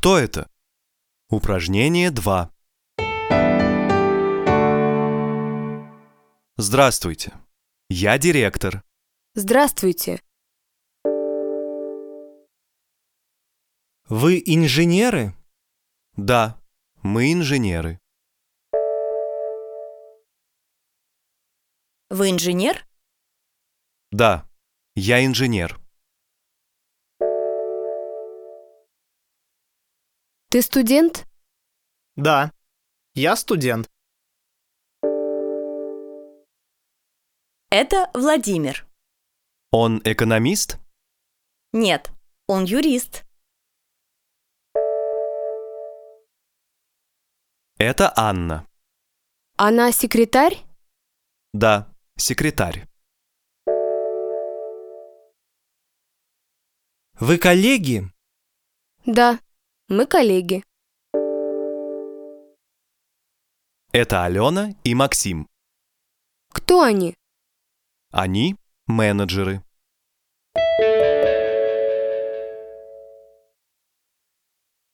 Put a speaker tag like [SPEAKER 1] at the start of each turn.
[SPEAKER 1] Кто это? Упражнение 2. Здравствуйте. Я директор.
[SPEAKER 2] Здравствуйте.
[SPEAKER 3] Вы инженеры?
[SPEAKER 1] Да, мы инженеры.
[SPEAKER 4] Вы инженер?
[SPEAKER 1] Да, я инженер.
[SPEAKER 2] Ты студент?
[SPEAKER 3] Да, я студент.
[SPEAKER 4] Это Владимир.
[SPEAKER 1] Он экономист?
[SPEAKER 4] Нет, он юрист.
[SPEAKER 1] Это Анна.
[SPEAKER 2] Она секретарь?
[SPEAKER 1] Да, секретарь.
[SPEAKER 3] Вы коллеги?
[SPEAKER 2] Да, мы коллеги.
[SPEAKER 1] Это Алена и Максим.
[SPEAKER 2] Кто они?
[SPEAKER 1] Они менеджеры.